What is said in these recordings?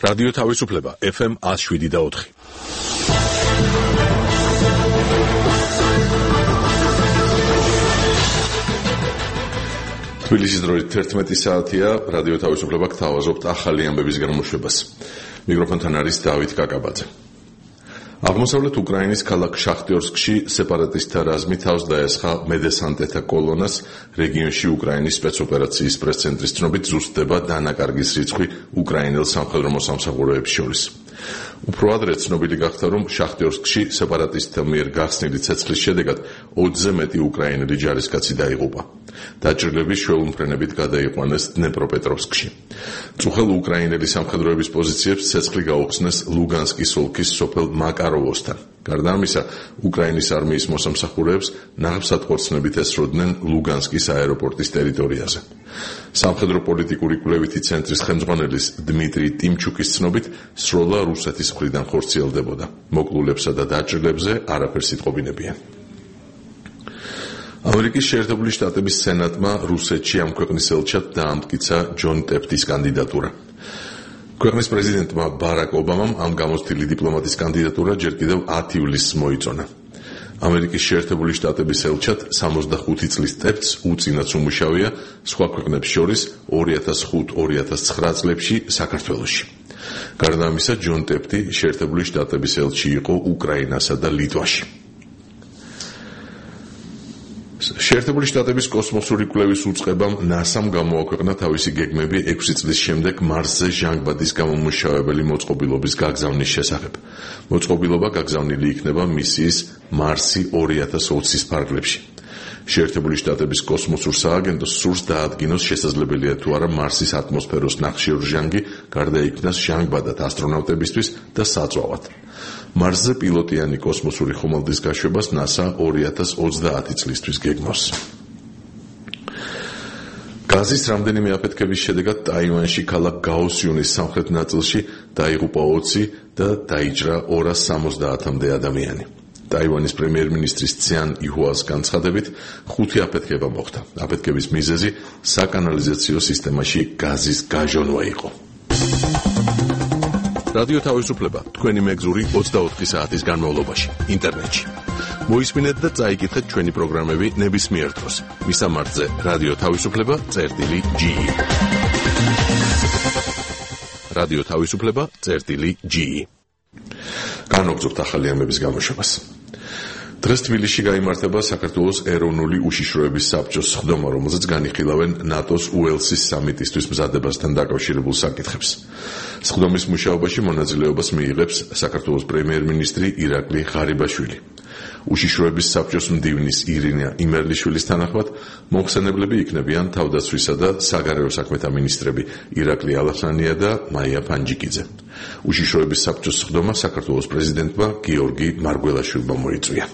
რადიო თავისუფლება FM 107.4. თბილისის დროით 11 საათია, რადიო თავისუფლება გთავაზობთ ახალი ამბების გამოშვებას. მიკროფონთან არის დავით კაკაბაძე. აღმოსავლეთ უკრაინის ქალაქ შახტიორსკში სეპარატისტთა რაზმი თავს დაესხა მედესანტეთა კოლონას. რეგიონში უკრაინის სპეცოპერაციის პრეს-ცენტრის ცნობით ზუსტდება დანაკარგის რიცხვი უკრაინელ სამხედრო მოსამსახურეებს შორის. უფრო ადრე ცნობილი გახდა, რომ შახტიორსკში სეპარატისტთა მიერ გახსნილი ცეცხლის შედეგად 20-ზე მეტი უკრაინელი ჯარისკაცი დაიღუპა. დაჭრილები შველუმფრენებით გადაიყვანეს დნეპროპეტროვსკში. წუხელ უკრაინელი სამხედროების პოზიციებს ცეცხლი გაუხსნეს ლუგანსკის ოლქის სოფელ მაკაროვოსთან. გარდა ამისა, უკრაინის არმიის მოსამსახურეებს ნაღმსატყორცნებით ესროდნენ ლუგანსკის აეროპორტის ტერიტორიაზე. სამხედრო პოლიტიკური კვლევითი ცენტრის ხელმძღვანელის დმიტრი ტიმჩუკის ცნობით, სროლა რუსეთის მხრიდან ხორციელდებოდა. მოკლულებსა და დაჭრილებზე არაფერს იტყობინებიან. ამერიკის შეერთებული შტატების სენატმა რუსეთში ამ ქვეყნის ელჩად დაამტკიცა ჯონ ტეფტის კანდიდატურა. ქვეყნის პრეზიდენტმა ბარაკ ობამამ ამ გამოცდილი დიპლომატის კანდიდატურა ჯერ კიდევ 10 ივლისს მოიწონა. ამერიკის შეერთებული შტატების ელჩად 65 წლის ტეფტს უწინაც უმუშავია სხვა ქვეყნებს შორის 2005-2009 წლებში საქართველოში. გარდა ამისა, ჯონ ტეფტი შეერთებული შტატების ელჩი იყო უკრაინასა და ლიტვაში. შეერთებული შტატების კოსმოსური კვლევის უწყებამ NASA-მ გამოაქვეყნა თავისი გეგმები 6 წლის შემდეგ მარსზე ჟანგბადის გამომუშავებელი მოწყობილობის გაგზავნის შესახებ. მოწყობილობა გაგზავნილი იქნება მისიის მარსი 2020-ის ფარგლებში. შეერთებული შტატების კოსმოსურ სააგენტოს სურს დაადგინოს შესაძლებელია თუ არა მარსის ატმოსფეროს ნახშირორჟანგი გარდაიქმნას ჟანგბადად ასტრონავტებისთვის და საწვავად. მარსზე პილოტიანი კოსმოსური ხომალდის გაშვებას NASA 2030 წლისთვის გეგმავს. გაზის რამდენიმე აფეთქების შედეგად ტაივანში ქალაქ გაოსიუნის სამხრეთ ნაწილში დაიღუპა 20 და დაიჭრა 270-მდე ადამიანი. ტაივანის პრემიერ-მინისტრის ციან იჰუას განცხადებით 5 აფეთქება მოხდა. აფეთქების მიზეზი საკანალიზაციო სისტემაში გაზის გაჟონვა იყო. რადიო თავისუფლება თქვენი მეგზური 24 საათის განმავლობაში ინტერნეტში. მოისმინეთ და წაიკითხეთ ჩვენი პროგრამები ნებისმიერ დროს. მისამართზე რადიო თავისუფლება.ge. რადიო თავისუფლება.ge. განვაგრძობთ ახალი ამბების გამოშვებას. დღეს თბილისში გაიმართება საქართველოს ეროვნული უშიშროების საბჭოს სხდომა, რომელზეც განიხილავენ ნატოს უელსის სამიტისთვის მზადებასთან დაკავშირებულ საკითხებს. სხდომის მუშაობაში მონაწილეობას მიიღებს საქართველოს პრემიერ-მინისტრი ირაკლი ღარიბაშვილი. უშიშროების საბჭოს მდივნის ირინა იმერლიშვილის თანახმად მომხსენებლები იქნებიან თავდაცვისა და საგარეო საქმეთა მინისტრები ირაკლი ალახსანია და მაია ფანჯიკიძე. უშიშროების საბჭოს სხდომა საქართველოს პრეზიდენტმა გიორგი მარგველაშვილმა მოიწვია.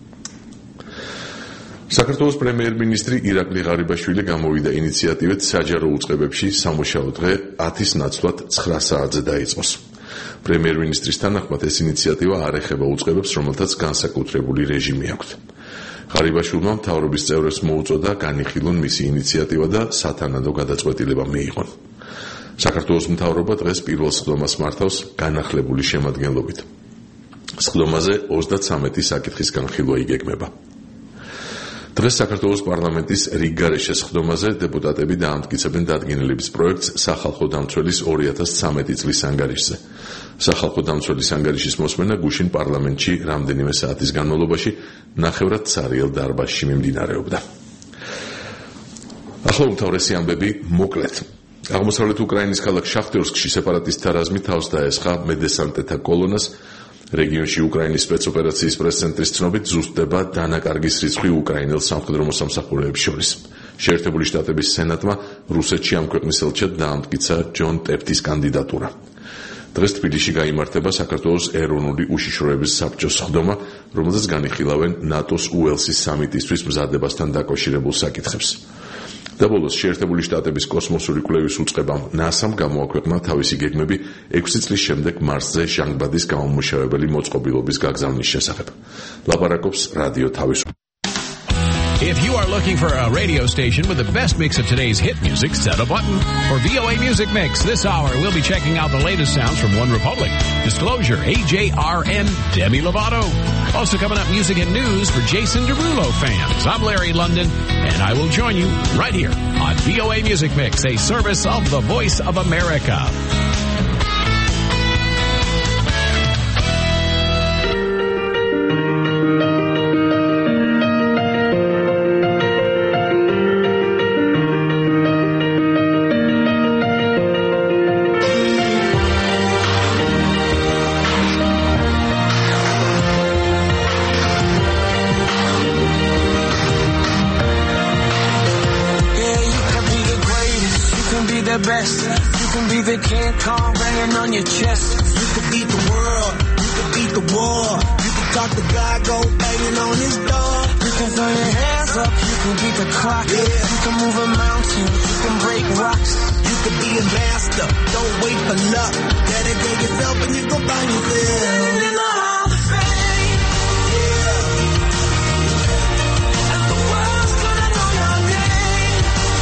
საქართველოს პრემიერ-მინისტრი ირაკლი ღარიბაშვილი გამოვიდა ინიციატივით საჯარო უწყებებში სამუშაო დღე 10-ის ნაცვლად 9 საათზე დაიწყოს. პრემიერ-მინისტრის თანახმად ეს ინიციატივა არ ეხება უწყებებს, რომელთაც განსაკუთრებული რეჟიმი აქვთ. ღარიბაშვილმა მთავრობის წევრებს მოუწოდა განიხილონ მისი ინიციატივა და სათანადო გადაწყვეტილება მიიღონ. საქართველოს მთავრობა დღეს პირველ სხდომას მართავს განახლებული შემადგენლობით. სხდომაზე 33 საკითხის განხილვა იგეგმება. დღეს საქართველოს პარლამენტის რიგგარეშე სხდომაზე დეპუტატები დაამტკიცებენ დადგენილების პროექტს სახალხო დამცველის 2013 წლის ანგარიშზე. სახალხო დამცველის ანგარიშის მოსმენა გუშინ პარლამენტში რამდენიმე საათის განმავლობაში ნახევრად ცარიელ დარბაზში მიმდინარეობდა. ახლა უმთავრესი ამბები მოკლედ. აღმოსავლეთ უკრაინის ქალაქ შახტიორსკში სეპარატისტთა რაზმი თავს დაესხა მედესანტეთა კოლონას. რეგიონში უკრაინის სპეცოპერაციის პრეს-ცენტრის ცნობით ზუსტდება დანაკარგის რიცხვი უკრაინელ სამხედრო მოსამსახურეებს შორის. შეერთებული შტატების სენატმა რუსეთში ამ ქვეყნის ელჩად დაამტკიცა ჯონ ტეფტის კანდიდატურა. დღეს თბილისში გაიმართება საქართველოს ეროვნული უშიშროების საბჭოს სხდომა, რომელზეც განიხილავენ ნატოს უელსის სამიტისთვის მზადებასთან დაკავშირებულ საკითხებს. და ბოლოს შეერთებული შტატების კოსმოსური კვლევის უწყებამ NASA-მ გამოაქვეყნა თავისი გეგმები 6 წლის შემდეგ მარსზე ჟანგბადის გამომუშავებელი მოწყობილობის გაგზავნის შესახებ. ლაპარაკობს რადიო თავისუფლება. If you are looking for a radio station with the best mix of today's hit music, set a button for VOA Music Mix. This hour, we'll be checking out the latest sounds from One Republic, Disclosure, AJR, and Demi Lovato. Also coming up, music and news for Jason Derulo fans. I'm Larry London, and I will join you right here on VOA Music Mix, a service of the Voice of America. King Kong banging on your chest. You could beat the world, you could beat the war. You could talk to God, go banging on his door. You can throw your hands up, you can beat the clock. Yeah. You can move a mountain, you can break rocks. You could be a master, don't wait for luck. Dedicate yourself and you can find yourself in the Hall of Fame. Yeah. And the world's gonna know your name.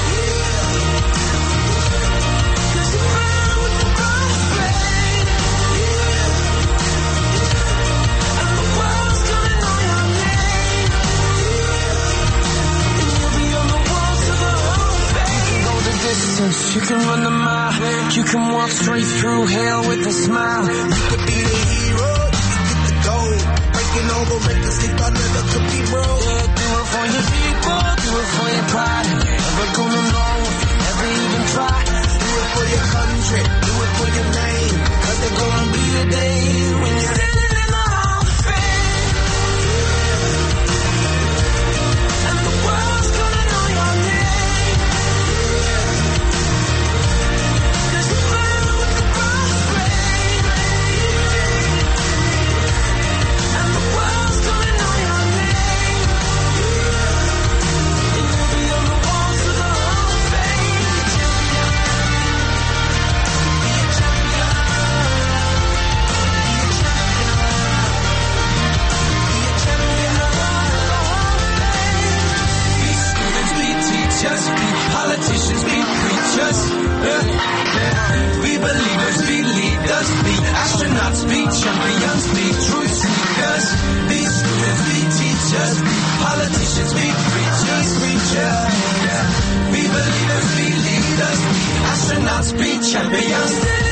You can run the mile, you can walk straight through hell with a smile. You could be the hero, you could get the gold. Breaking all the records they thought never could be broke. Yeah, do it for your people, do it for your pride. Never gonna know if you never even try. Do it for your country, do it for your name. Cause there's gonna be a day when you're standing in the Hall of Fame. And the world's gonna know your name. Politicians be preachers, be believers, be leaders, be astronauts, be champions, be truth seekers, be students, be teachers, be politicians, be preachers, be believers, be leaders, be astronauts, be champions.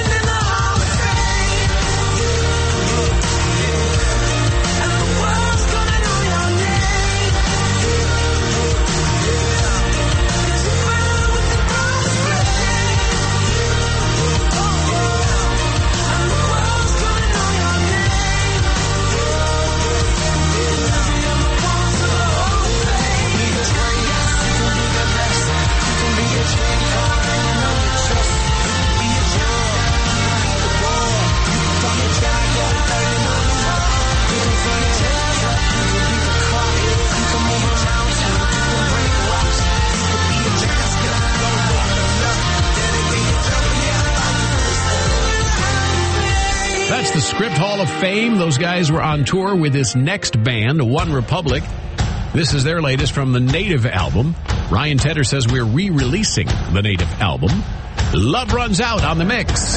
That's the Script Hall of Fame. Those guys were on tour with this next band, One Republic. This is their latest from the Native album. Ryan Tedder says we're re-releasing the Native album. Love Runs Out on the mix.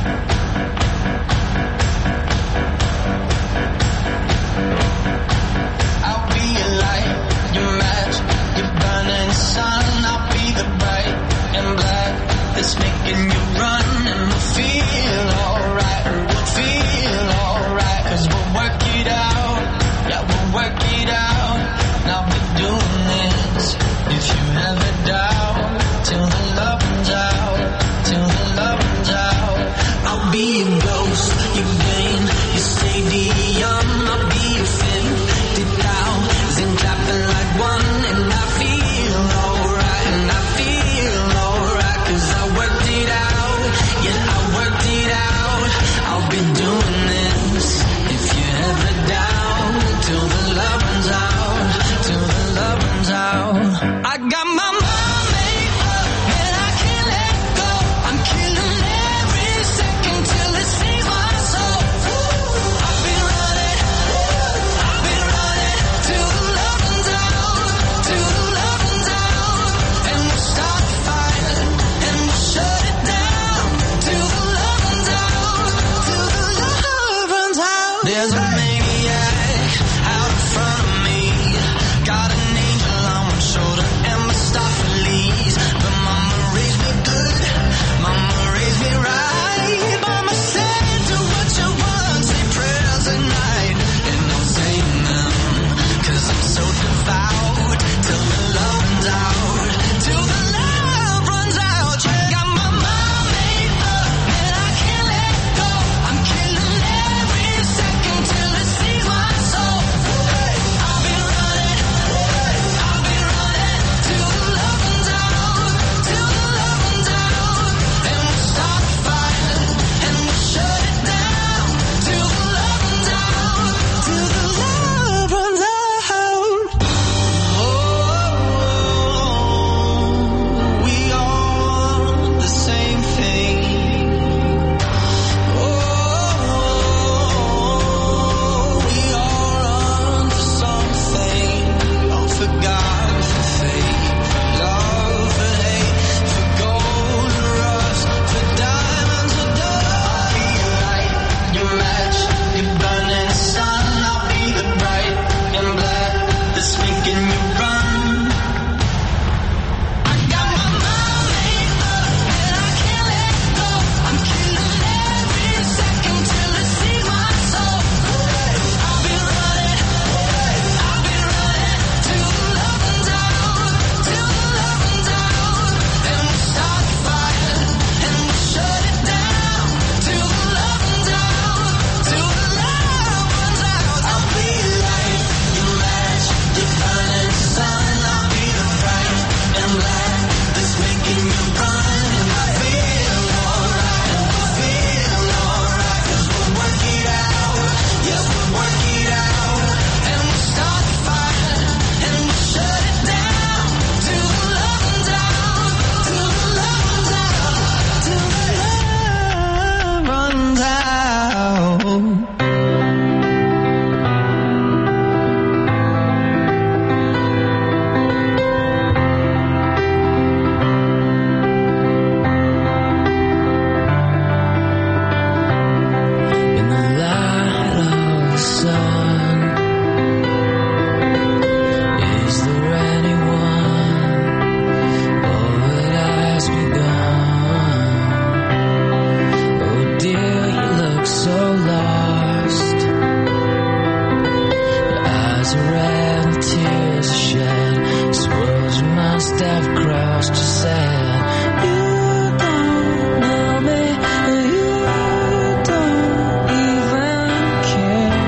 I'll be your light, your match, your burning sun. I'll be the bright and black that's making you run, and we'll feel alright, and we'll feel alright, 'cause we'll work it out, yeah, we'll work it out. Now we're doing this, if you have a doubt, till the love runs out, till the love runs out. I'll must have crossed your side. You don't know me, you don't even care.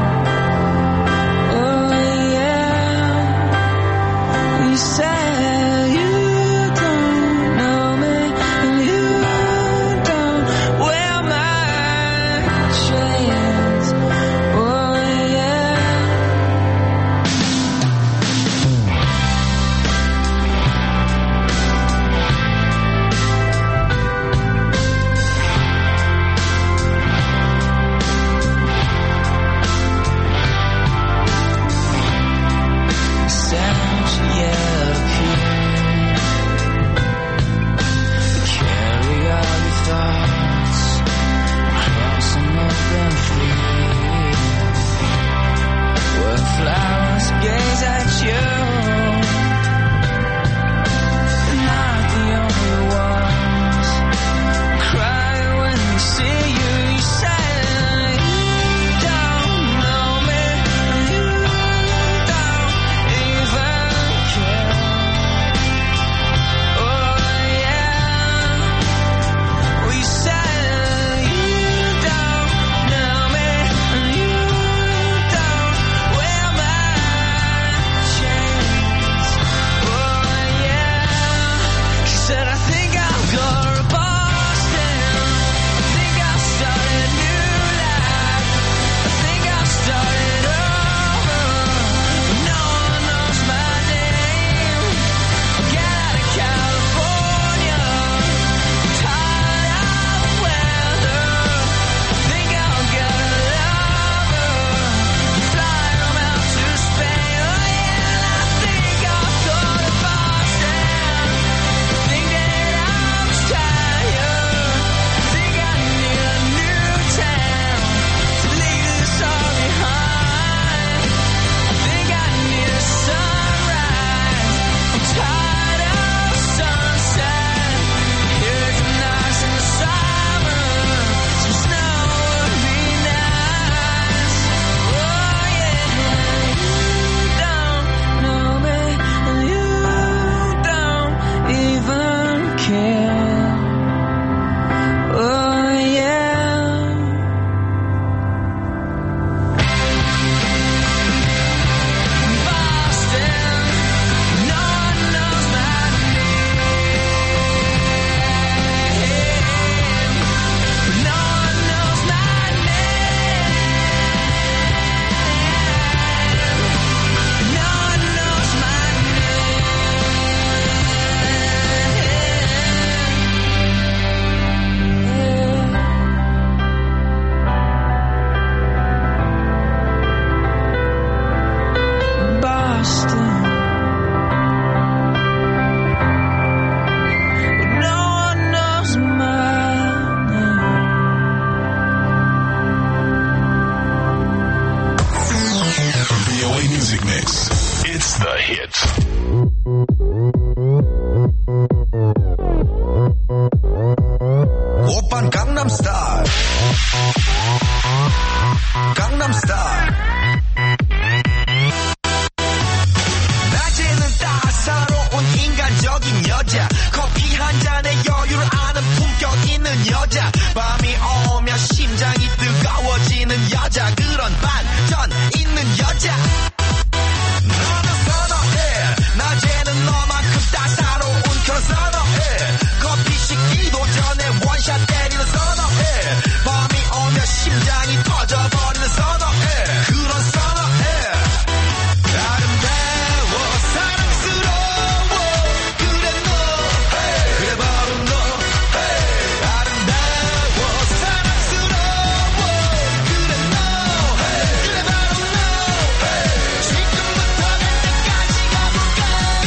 Oh yeah, you said you don't know me, and you don't wear my chains. Oh yeah. Sound yet appear. Carry all your thoughts across an open field where flowers gaze at you. Not the only ones cry when they see you. You say you don't know me, you don't even care. Oh yeah, well you say you don't know me, and you don't wear my chains. Oh yeah, she said I think I'll go to Boston. I think I'll start a new life. I think I'll start it over. No one knows my name. Get out of California. Tired of weather. I think I'll get a lover. Fly home out to Spain. Oh yeah, I think I'll go to Boston. I think that I'm tired. I think I need a new town to leave this all behind. I think I need a sunrise. I'm tired of sunset. Equinox in the summer. Some snow would be nice. Oh yeah, you don't know me, and you don't even care. Oh yeah. Boston, no one knows my name. No one knows my name. No one knows my name. Boston. No one knows my name. VOA Music Mix. It's the hit. 오빤 강남스타일 강남스타일 낮에는 따사로운 인간적인 여자 커피 한 잔에 여유를 아는 품격 있는 여자 밤이 오면 심장이 뜨거워지는 여자 그런 반전 있는 여자 너는 선호해 낮에는 너만큼 따사로운 그런 선호해 커피 식기도 전에 원샷 때리는 선호해 밤이 오면 심장이 터져버리는 선호해 그런 선호해 아름다워 사랑스러워 그래 너 그래 바로 너 아름다워 사랑스러워 그래 너 그래 바로 너 지금부터 갈 때까지 가볼까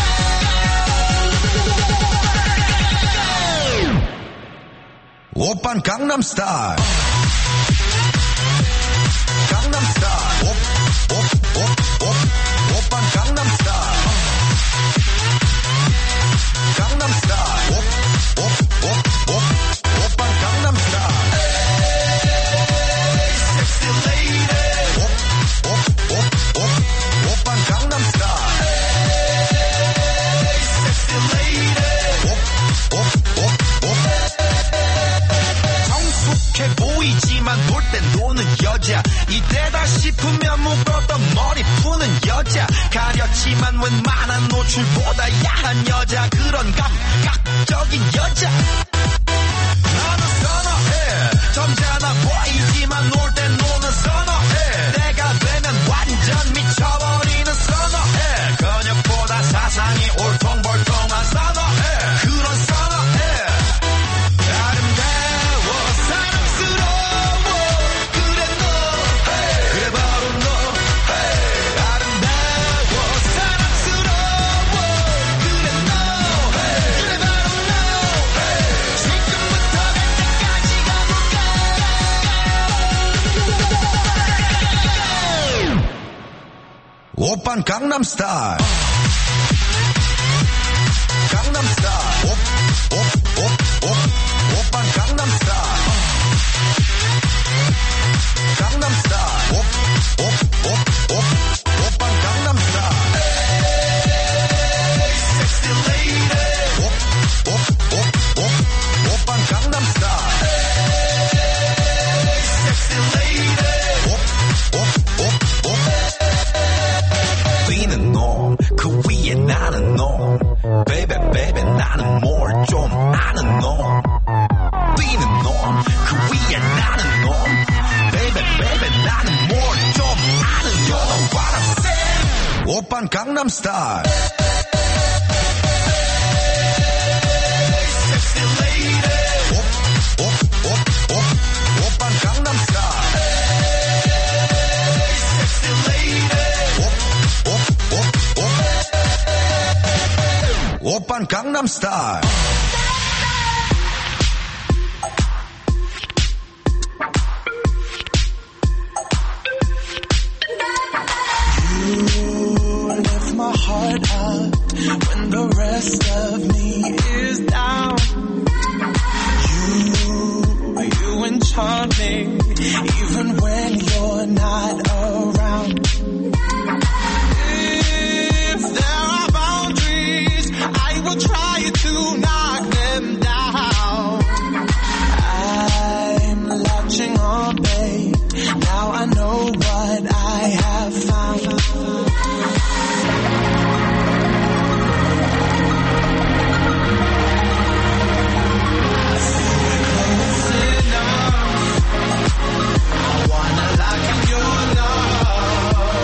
오빤 강남스타일 강남스타일 오빤 강남스타일 강남스타일 오빤 강남스타일 섹시 레이디 오빤 강남스타일 섹시 여자 가렸지만 웬만한 노출보다 야한 여자 그런 감각적인 여자 나는 선어해 점잖아 보이지만 놀 땐 노는 선어해 내가 되면 완전 미쳐버리는 선어해 근육보다 사상이 올통벌통한 선어해 그런 선어해 아름다워 사랑스러워 그래 너 그래 바로 너 아름다워 사랑스러워 그래 너 그래 바로 너 지금부터 갈 때까지 가볼까 오빤 강남스타일 강남스타일 오빤 강남스타일 강남스타일 오빤 강남스타일 섹시 레이디 오빤 강남스타일 섹시 레이디 뛰는 놈 그 위에 나는 놈 베이베 베이베 나는 뭘 좀 아는 놈 뛰는 놈 그 위에 나는 놈 베이베 베이베 나는 뭘 좀 아는 놈 You know what I'm saying 오빤 강남스타일 섹시 레이디 오빤 강남스타일 섹시 레이디 오빤 강남스타일 You lift my heart up when the rest of me is down. You enchant me even when you're not around. If there are boundaries, I will try to knock them down. I'm latching on, babe. Now I know what I have found. I wanna lock in your love.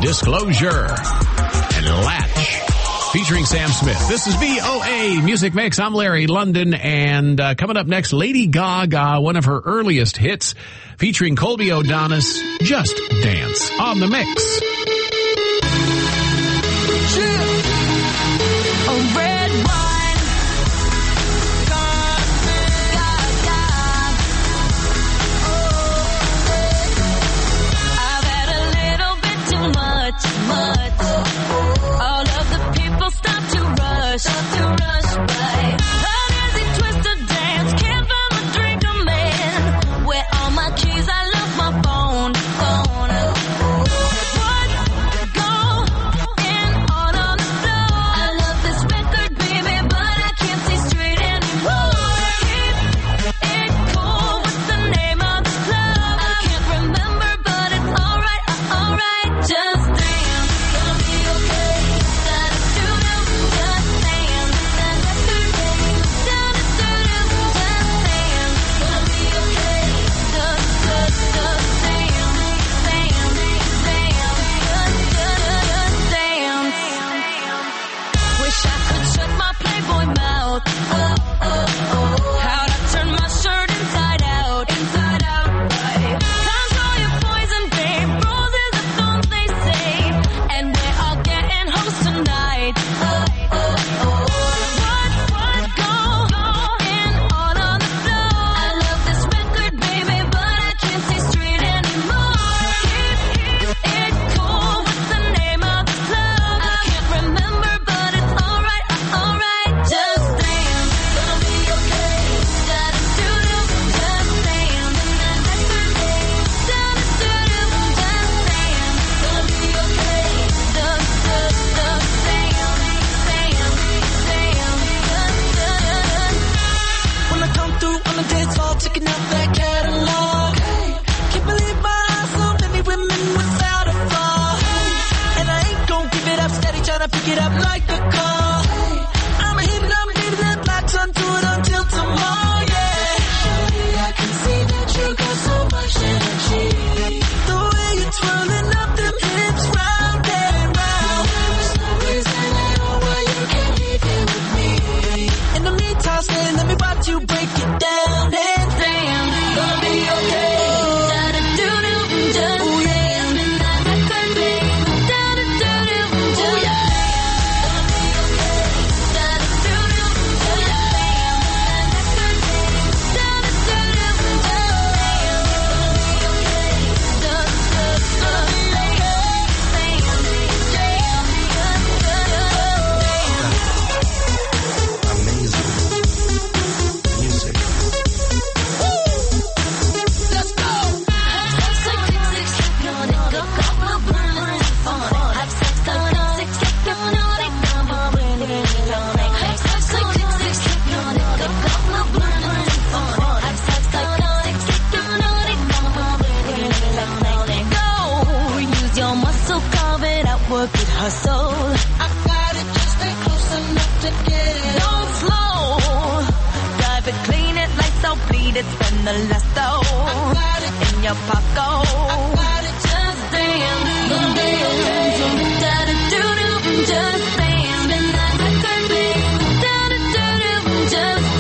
Disclosure, and Latch, featuring Sam Smith. This is VOA Music Mix. I'm Larry London, and coming up next, Lady Gaga, one of her earliest hits, featuring Colby O'Donis, Just Dance, on the mix. Start to rush by. An easy twisted dance, can't find my drink, I'm in. Where all my keys, I left my phone. What? Go in all on the floor. I love this record, baby, but I can't see straight anymore. Keep it cool, what's the name of the club? I can't remember, but it's alright, alright. Just dance, gonna be okay. How'd I turn my shirt inside out? Inside out, right? Control your poison, babe. Roses are thorns, they say. And we're all getting hoes tonight. What? Go in all on the floor. I love this record, baby, but I can't see straight anymore. Keep it cool, what's the name of the club? I can't remember, but it's alright, alright. Just checking out that catalog. Hey, can't believe my eyes, so many women without a flaw. Hey, and I ain't gon' give it up, steady tryna pick it up like a car. Hey, I'm hitting up, leaving that black sun to it until tomorrow, yeah. Shorty, I can see that you got so much energy. The way you're twirling up them hips round and round. There's no reason at all why you can't leave here with me. In the meantime, say, let me watch you break it down. Gonna be okay. Work it, hustle. I got it, just stay close enough to get it. Don't slow. Drive it, clean it, lights out, bleed it, spend the last though. I got it in your pocket. I got it, just dance. Just dance. Spin that record, babe. Just dance.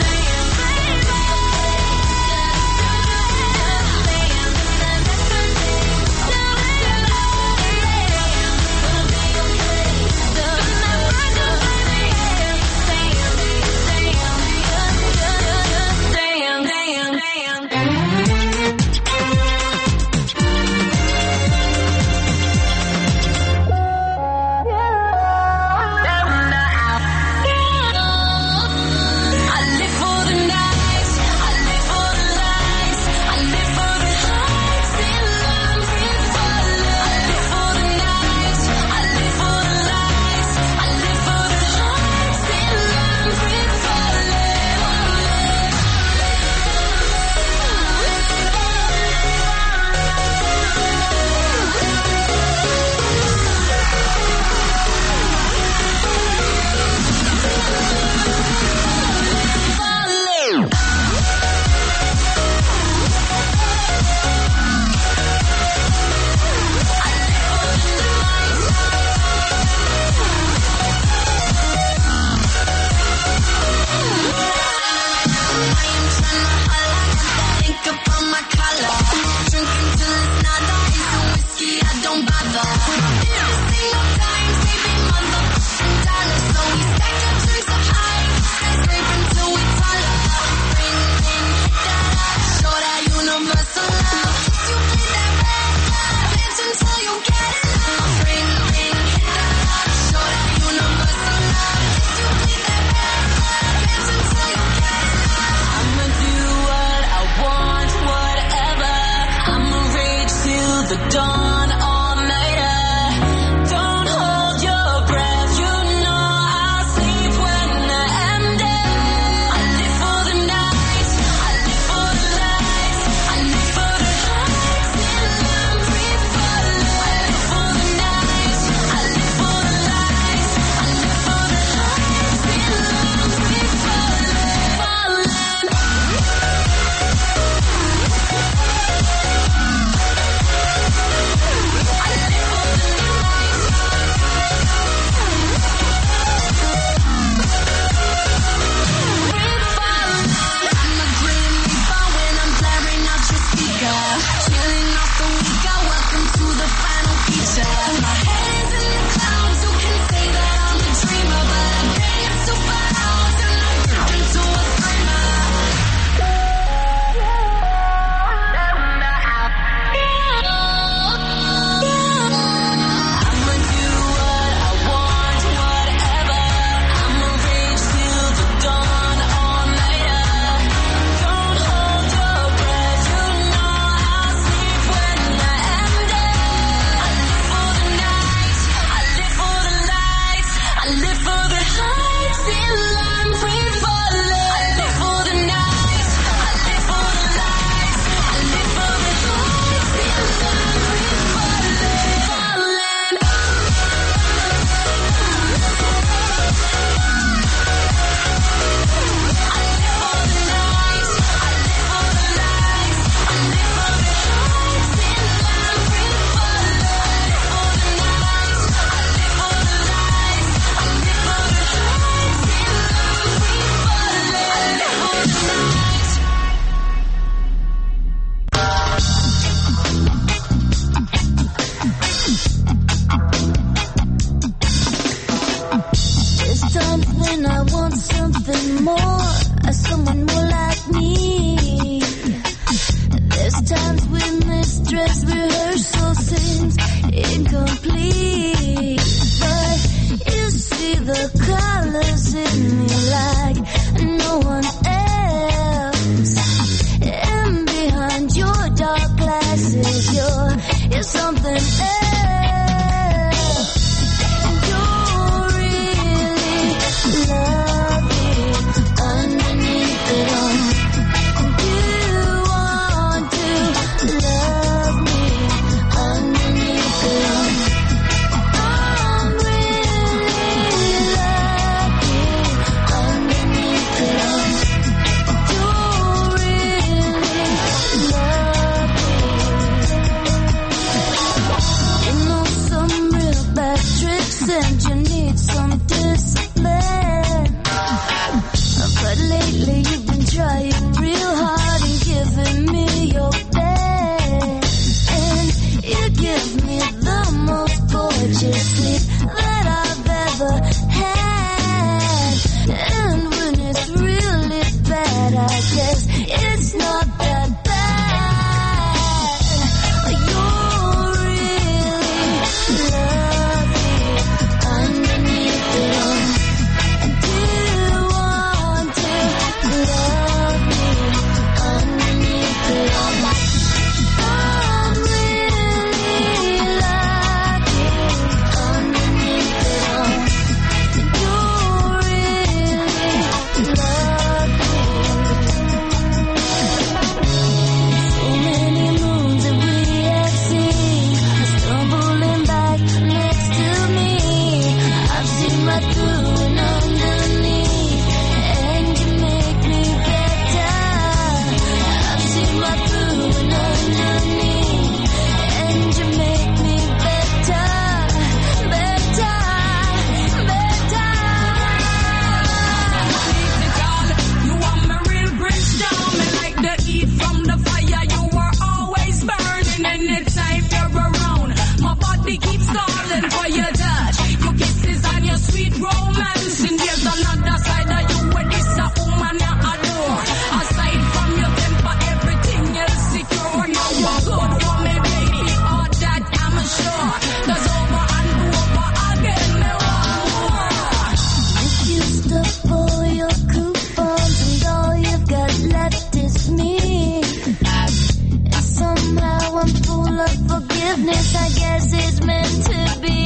body keeps calling for your touch. Your kisses and your sweet romance. And there's another side of you where this a woman you adore. Aside from your temper, everything else secure. Now you're good for me, baby. All that I'm sure. 'Cause over and over again, me want more. If you stuff all your coupons and all you've got left is me, and somehow I'm full of forgiveness, I guess it's meant to be.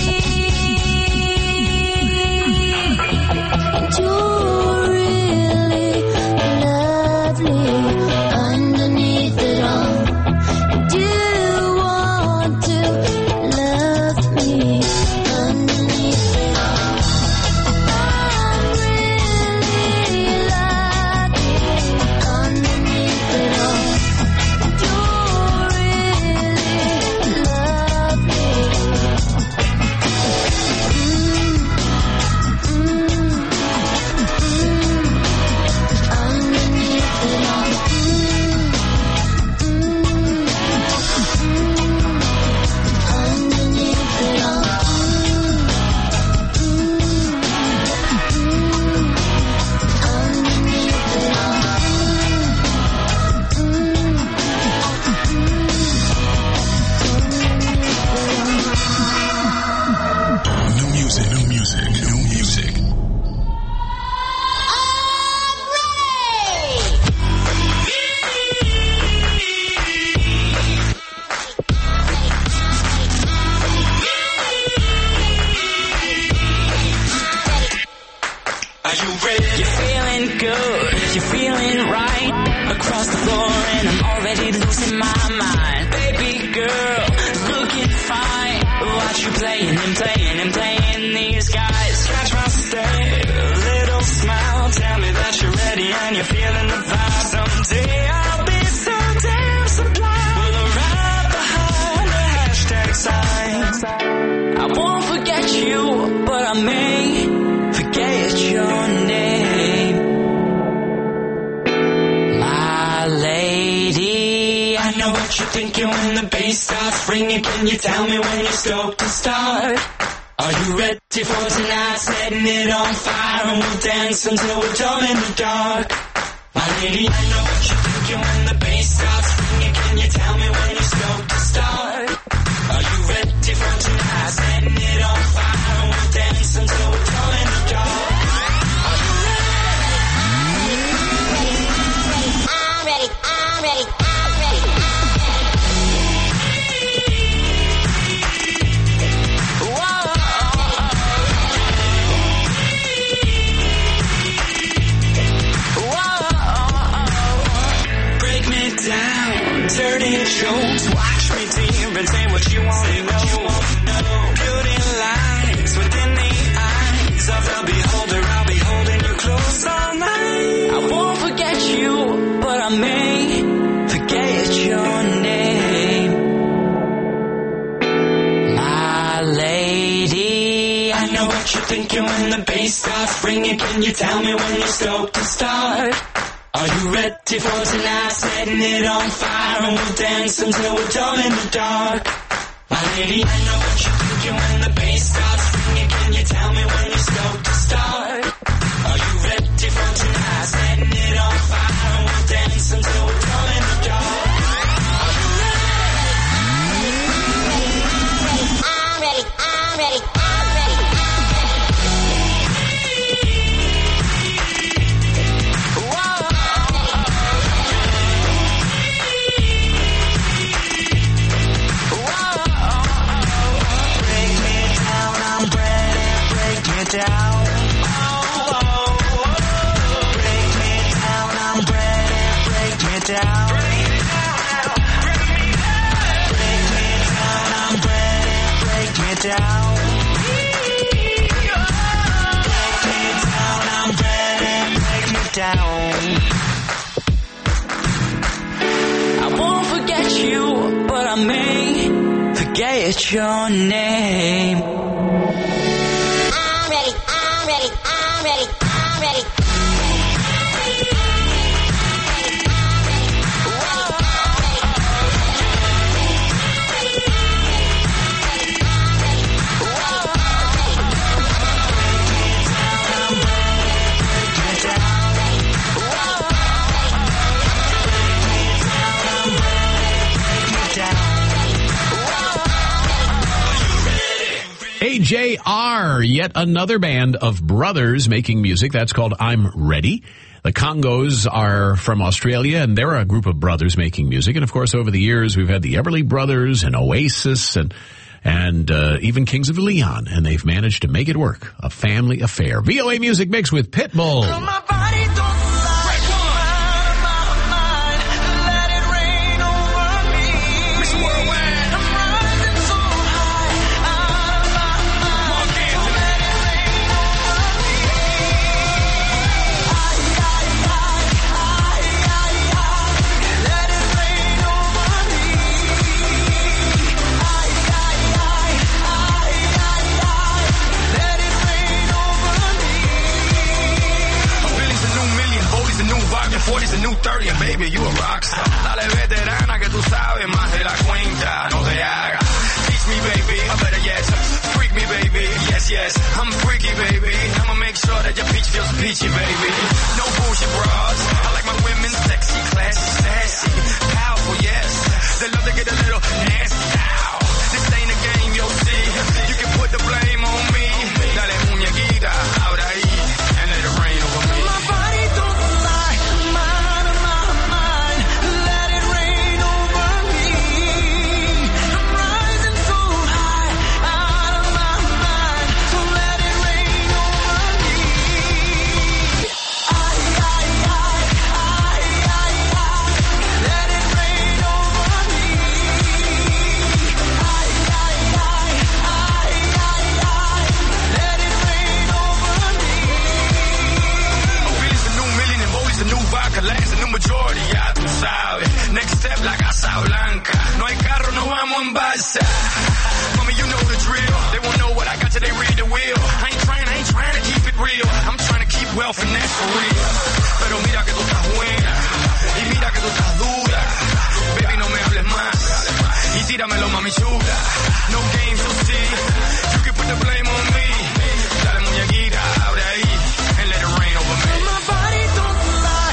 And you're really lovely underneath it all. Do you want to love me underneath it all? I'm really lucky underneath it all. You're really lovely. Underneath it all. Underneath it all. Underneath it all. New music, new music, new music. Are you ready? You're feeling good, you're feeling right. Across the floor and I'm already losing my mind. Baby girl, looking fine. Watch you playing and playing and playing these guys. Catch my stare, little smile. Tell me that you're ready and you're feeling the vibe. Someday I'll be so damn sublime. We'll arrive behind the hashtag signs. I won't forget you, but I may forget your name. My lady, I know what you're thinking when the bass starts ringing. Can you tell me when you're stoked to start? Are you ready for tonight? Setting it on fire and we'll dance until we're dumb in the dark. My lady, I know what you're thinking when the bass starts ringing. Can you tell me when you're stoked to start? Are you ready for tonight? Setting it on fire and we'll dance until we're dumb in the dark. I'm ready. break me down, dirty jokes. Watch me deep and say what you want to know. Beauty lies within the eyes of the beholder. I'll be holding you close all night. I won't forget you, but I may forget your name. My lady, I know what you're thinking when the bass starts ringing. Can you tell me when you're stoked to start? Are you ready for tonight? Setting it on fire and we'll dance until we're dumb in the dark. My lady, I know what you're thinking when the bass starts ringing. Can you tell me when you're stoked to start? Are you ready for tonight? Setting it on fire and we'll dance until we're dumb in the dark. I'm ready. down. Break me down, I'm ready. Break me down. Break me down, I'm ready. Break me down. Break me down, I'm ready. Break me down. I won't forget you, but I may forget your name. AJR, yet another band of brothers making music. That's called I'm Ready. The Congos are from Australia, and they're a group of brothers making music. And, of course, over the years, we've had the Everly Brothers and Oasis and even Kings of Leon, and they've managed to make it work. A family affair. VOA Music Mix with Pitbull. Baby, you a rockstar. Dale veterana que tú sabes más de la cuenta. No te hagas. Teach me, baby. I better yes. Freak me, baby. Yes, yes. I'm freaky, baby. I'ma make sure that your peach feels peachy, baby. No bullshit bras. I like my women sexy, classy, sassy, powerful, yes. They love to get a little nasty. Ow. This ain't a game, you'll see. You can put the blame on me. Dale muñequita, ahora ahí, and let it rain over me. My body don't lie. Next step la Casa Blanca. No hay carro, no vamos en balsa. Mommy, you know the drill. They won't know what I got till they read the wheel. I ain't trying to keep it real. I'm trying to keep wealth and that's for real. Pero mira que tú estás buena. Y mira que tú estás dura. Baby, no me hables más. Y tíramelo, mami chula. No games, you'll see. You can put the blame on me. Dale muñequita, abre ahí. And let it rain over me. My body don't lie.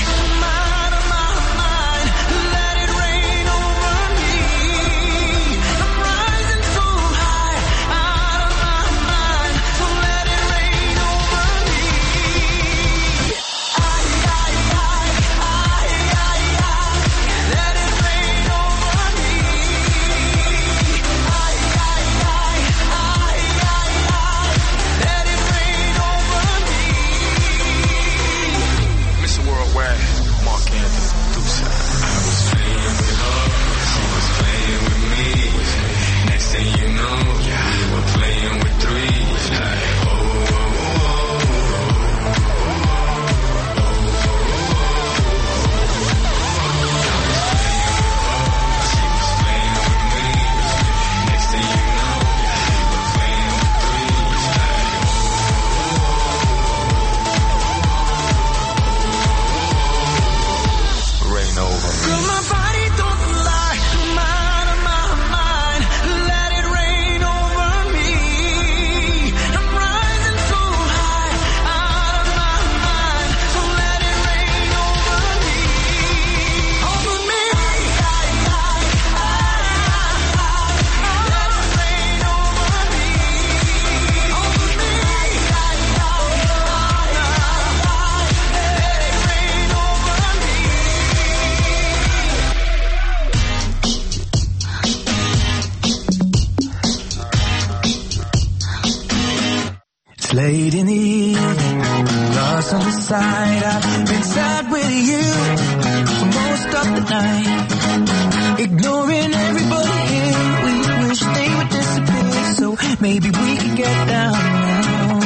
Late in the evening, lost on the side. I've been sad with you for most of the night. Ignoring everybody here, we wish they would disappear. So maybe we could get down now.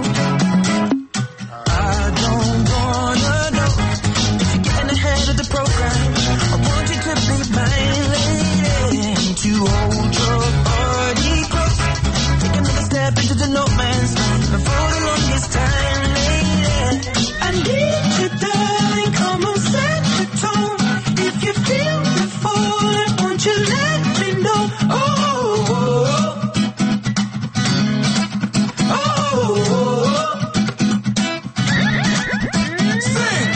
I don't wanna know if you're getting ahead of the program. I want you to be my lady, to hold your body close. Take another step into the no man's land. For the longest time, lady, I need you, darling. Come on, set the tone. If you feel the fall, won't you let me know? Oh, oh, oh, oh, oh. Sing.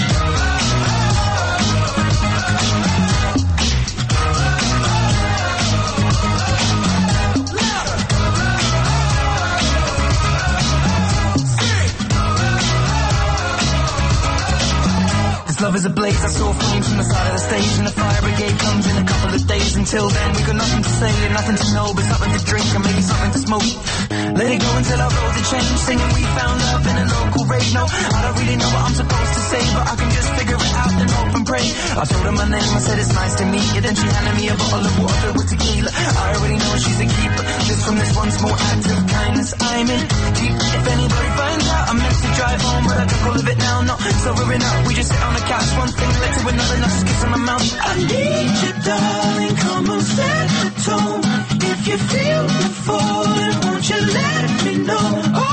was ablaze. I saw flames from the side of the stage, and the fire brigade comes in a couple of days. Until then, we got nothing to say and nothing to know, but something to drink and maybe something to smoke. Let it go until our roads are changed, singing we found love in a local rave. No, I don't really know what I'm supposed to say, but I can just figure it out and hope and pray. I told her my name, I said it's nice to meet you. Then she handed me a bottle of water with tequila. I already know she's a keeper, just from this one small act of kindness. I'm in deep. If anybody finds out, I'm meant to drive home, but I took all of it now. Not sobering up, we just sit on the couch. One thing led to another, now just kiss on my mouth. I need you, darling, come on, set the tone. If you feel the falling, won't you let me know? Oh,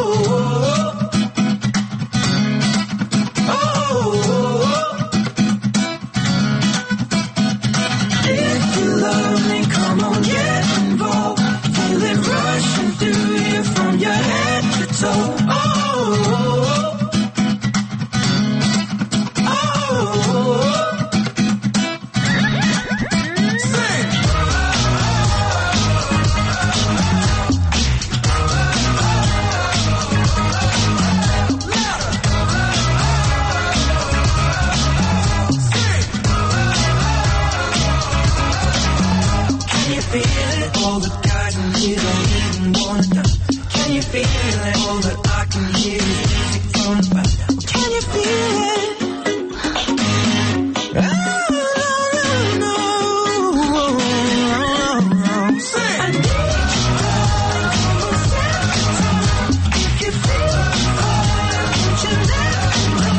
if you love me, come on, get involved. Feel it rushing through you from your head to toe. Oh, all the guys in here don't even wanna know. Can you feel it? All that I can hear is music from the back. Can you feel it? I need you, if you feel it, won't you let me know?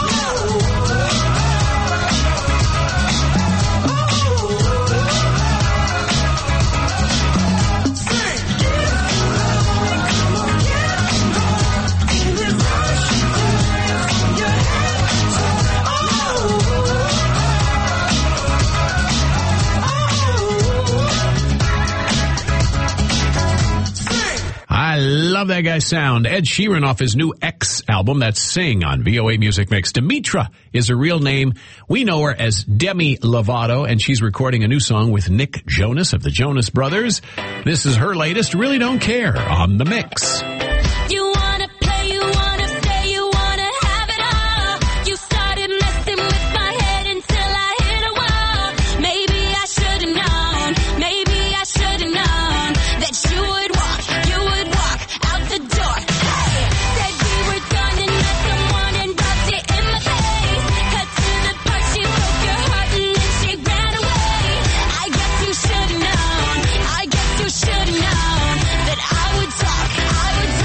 I love that guy's sound. Ed Sheeran off his new X album, that's Sing on VOA Music Mix. Demetra is her real name. We know her as Demi Lovato, and she's recording a new song with Nick Jonas of the Jonas Brothers. This is her latest, Really Don't Care, on The Mix. You wanna play, you wanna stay, you wanna have it all. You started messing with my head until I hit a wall. Maybe I should've known, maybe I should've known that you would walk out the door. Hey, said we were done and met someone and rubbed it in my face. Cut to the part, she broke your heart and then she ran away. I guess you should've known, I guess you should've known that I would talk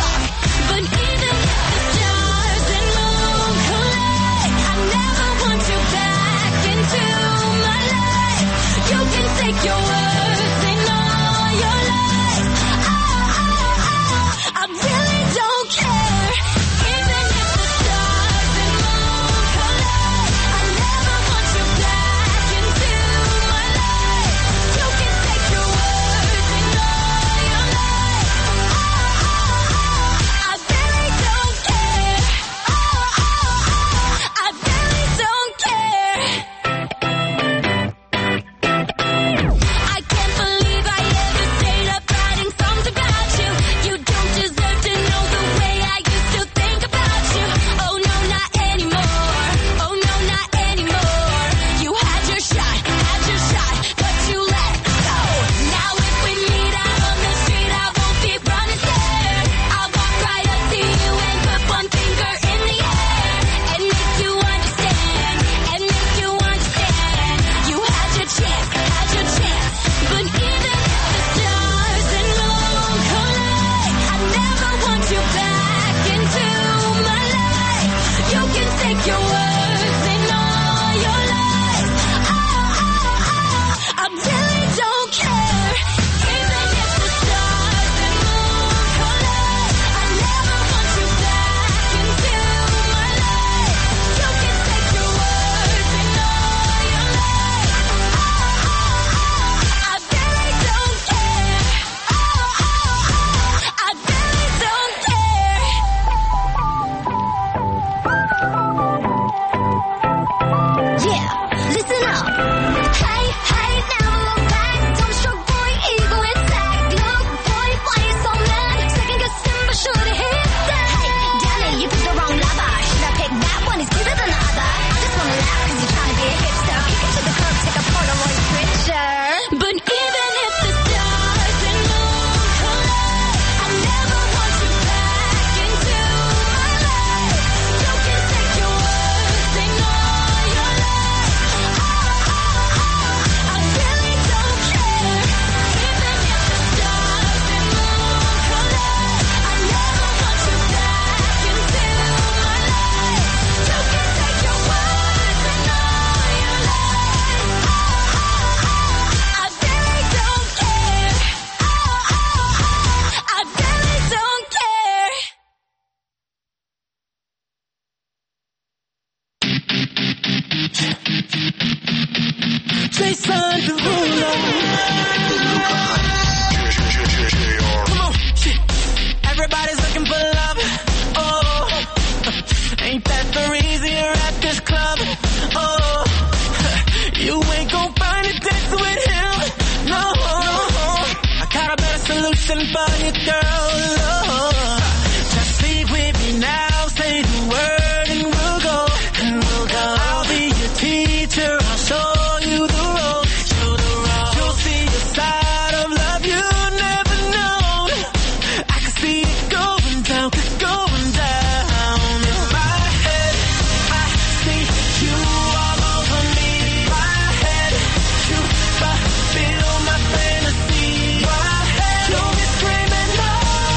something for you, girl. Oh, just sleep with me now, say the word and we'll go. And we'll go. I'll be your teacher, I'll show you the road. You'll see a side of love you never known. I can see it going down, going down. In my head, I see you all over me. My head, you fulfill my fantasy. My head, you'll be screaming no.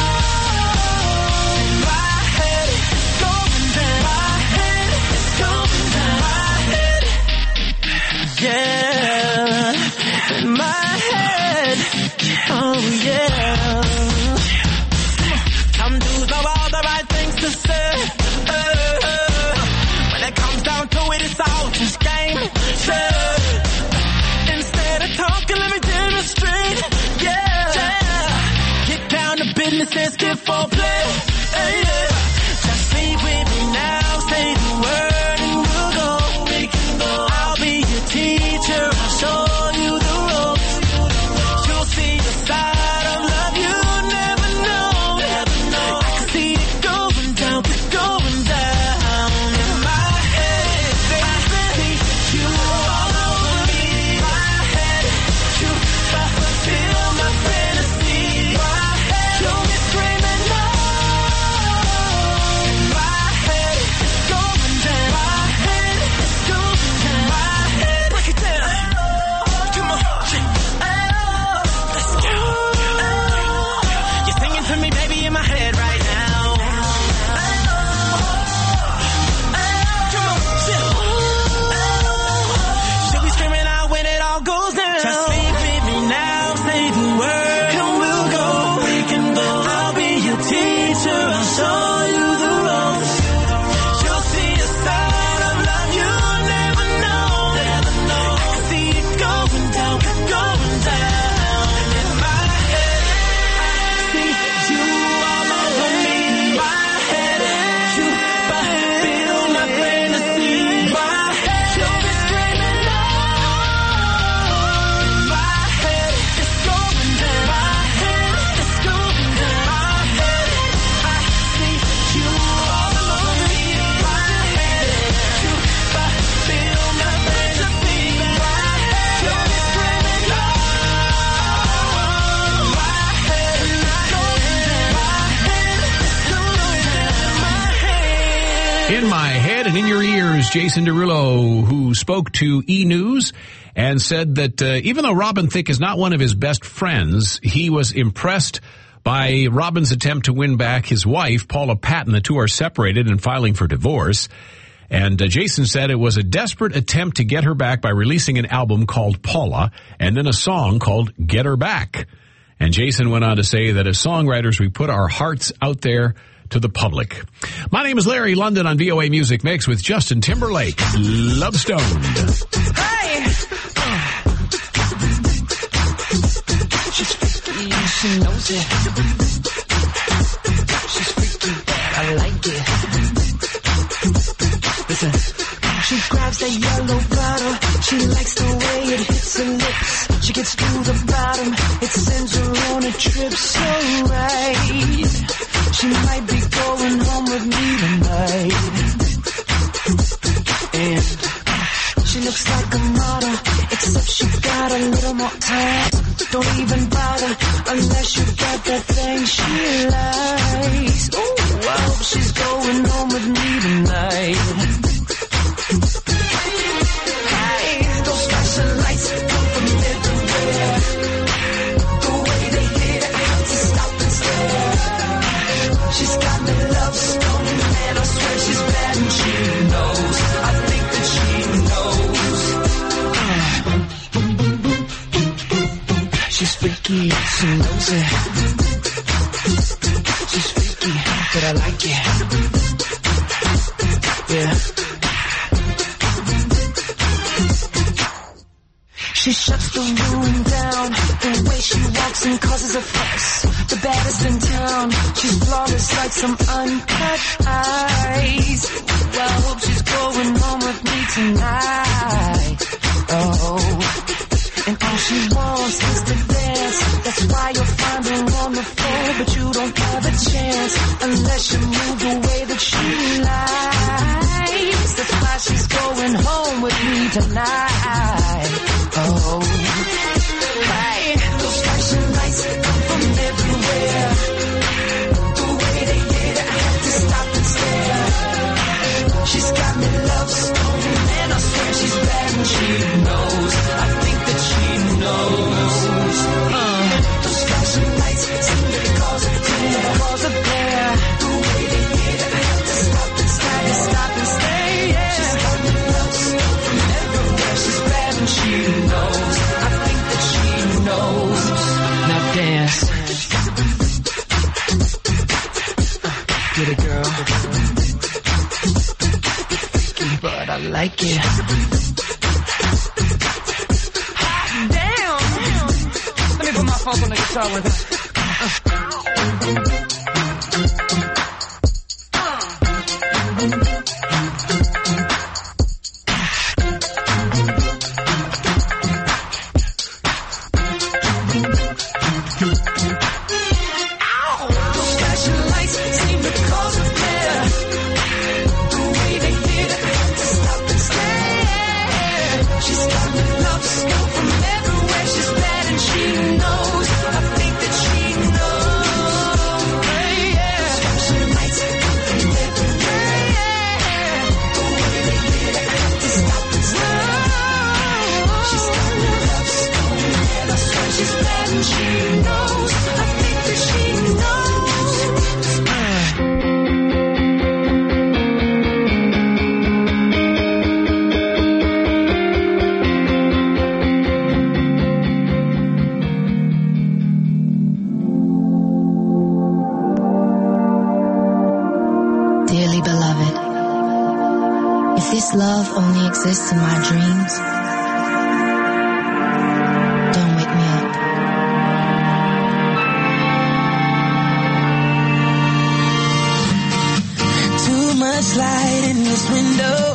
In my head, it's going down. My head, it's going down. My head, yeah. In my head, oh yeah. Some dudes know all the right things to say. When it comes down to it, it's all just game. Instead of talking, let me demonstrate. Yeah. Get down to business and skip for play. Just sleep with me now, say the word and we'll go. We can go. I'll be your teacher, I'll show you the ropes. You'll see the side of love you never know. I can see it going down, going down. In my head, baby, you all over me. My head, you fulfill my fantasy. My head, you'll be screaming no. In my head, it's going down. My head, it's going down. My head, break it down. Come on, let's go. You're singing to me, baby, in my head right now. Come on, she'll be screaming out when it all goes down. Just sleep with me now, say the word, and we'll go. We can go. I'll be your teacher, I'll show you the ropes. You'll see a side of love you never know. I can see it going down, going down. In my head, I see you all over me. My head, you fulfill my fantasy. My head, you'll be screaming no. In my head, it's going down. My head, it's going down. My head, I see you all over me. My head, you fulfill my fantasy. My head, you'll be screaming no. My head, it's going down. My head, it's going down. My head. In my head and in your ears, Jason Derulo, who spoke to E! News and said that even though Robin Thicke is not one of his best friends, he was impressed by Robin's attempt to win back his wife, Paula Patton. The two are separated and filing for divorce. And Jason said it was a desperate attempt to get her back by releasing an album called Paula and then a song called Get Her Back. And Jason went on to say that as songwriters, we put our hearts out there to the public. My name is Larry London on VOA Music Mix with Justin Timberlake, Love Stoned. Hey! She's freaky, she knows it. She's freaky, I like it. Listen. She grabs that yellow bottle. She likes the way it hits her lips. She gets to the bottom. It sends her on a trip so right. She might be going home with me tonight. And she looks like a model, except she got a little more time. Don't even bother unless you got that thing she likes. Ooh, I hope she's going home with me tonight. Hey, those flashing lights come from everywhere. The way they hit, I have to stop and stare. She's got me love stone, man, I swear she's bad and she knows. I think that she knows. She's freaky, she knows it. She's freaky, but I like it. Yeah. She shuts the room down. The way she walks and causes a fuss. The baddest in town. She's flawless like some uncut eyes. Well, I hope she's going home with me tonight. Oh. And all she wants is to dance. That's why you'll find her on the floor, but you don't have a chance unless you move the way that she likes. That's why she's going home with me tonight. Oh, hey, those flashing lights come from everywhere. The way they hit it, I have to stop and stare. She's got me love stoned, and I swear she's bad and she knows. I think that she knows. Those flashing lights seem to cause a glare. The way they hit it, I have to stop and stay. Yeah. She's got me love stoned from everywhere. She's bad and she knows. I think that she knows. Now dance. Get it, girl. But I like it. Hot damn! Let me put my funk on the guitar with it. Those flashing lights seem to cause a flare. The way they hit it, I have to stop and stare. She's got me love stoned from everywhere. She's bad and she knows. I think that she knows. Yeah. Flashing lights come from everywhere. The way they hit it, I have to stop and stare. She's got me love stoned, and I swear she's bad and she knows. I think that she knows. Dearly beloved, if this love only exists in my dreams, don't wake me up. Too much light in this window.